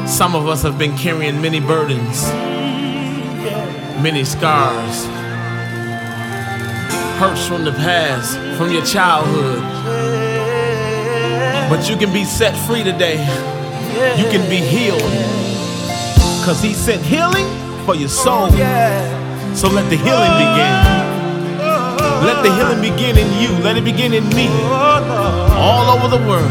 Some of us have been carrying many burdens, many scars, hurts from the past, from your childhood. But you can be set free today. You can be healed, because he sent healing for your soul. So let the healing begin. Let the healing begin in you. Let it begin in me. All over the world.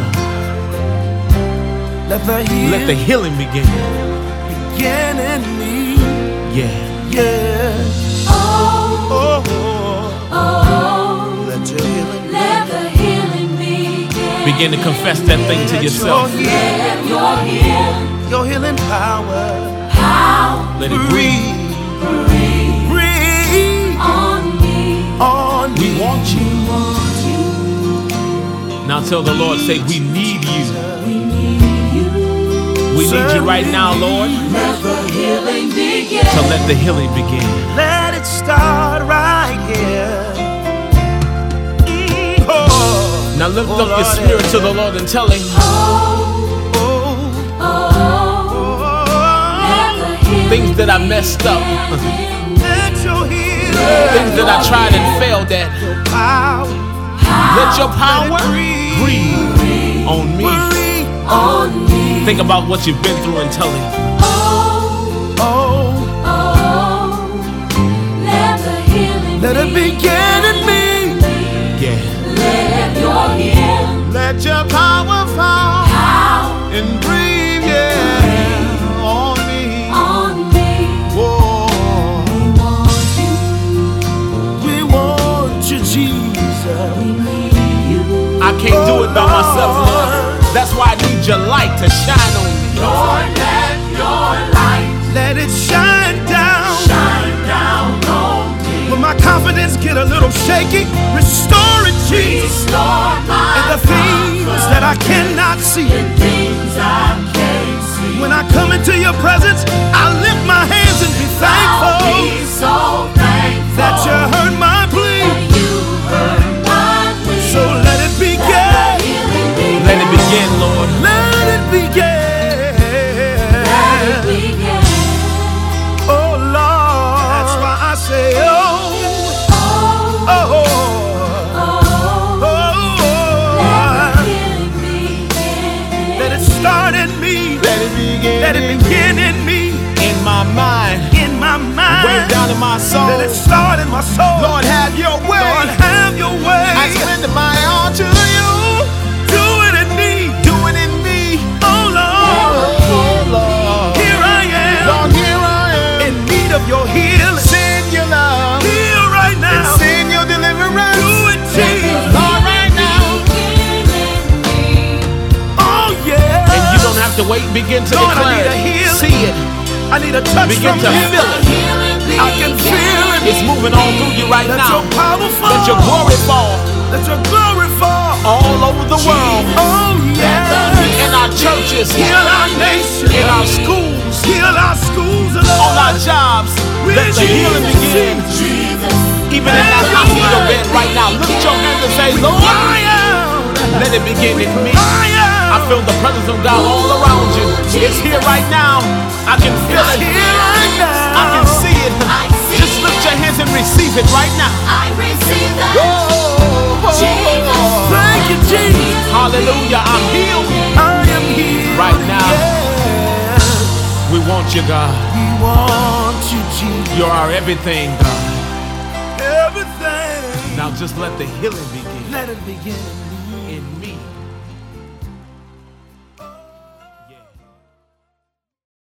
Let the healing begin. Begin in me. Yeah. Let your healing. Let the healing begin. Begin to confess that thing to yourself. Let your healing power. Let it breathe. Breathe on me. On me. We want you. Now tell the Lord, say, we need you. We need you right now, Lord. Let the healing begin. So let the healing begin. Let it start right here. Now lift up your spirit to the Lord and tell him, things that I messed up, things that I tried and failed at, let your power breathe on me. Think about what you've been through and tell him, let it begin in me. yeah. Let your power fall and breathe, on me. Whoa. We want you, Jesus. I can't do it by myself, Lord. That's why I need your light to shine on me. Lord, let your light Let it shine down. on me. When my confidence get a little shaky, restore it, Jesus. Restore my And the things that I cannot see. things I can't see. When I come into your presence, I lift my hands and be I'll thankful be so thankful that you heard my plea. that you heard my plea. So let it begin. Let it begin, Lord. Let it begin. Let it begin. Oh Lord, that's why I say, let it start in me. Let it begin in me. In my mind, In my mind. way down in my soul. Let it start in my soul. Lord, have your way. Lord, have your way. I surrender my all to you. Do it in me. Do it in me. Oh Lord, Oh, Lord. here I am. Lord, here I am. In need of your healing. Send your love. Here right And now. send your deliverance. Do it, Jesus. Lord, right now. Oh yeah. And you don't have to wait. Begin to Lord, I declare need a it. healing. See it. I need a touch Begin from to you. feel it. I can feel it. It's moving all through you right Let now. your power fall. Let your glory fall Let your glory fall. all over the world. Oh yeah. In our churches. Heal our nation. In our schools. Heal our schools. On our jobs. Let the healing begin. Even in that hospital bed right now. Lift your hands and say, Lord, let it begin in me. I feel the presence of God all around you. It's here right now. I can feel it. I can see it. Just lift your hands and receive it right now. I receive that. Thank you, Jesus. Hallelujah. I'm healed I am here right now. Yeah. We want you, God. We want you, Jesus. You're our everything, God. Everything. Now just let the healing begin Let it begin. in me.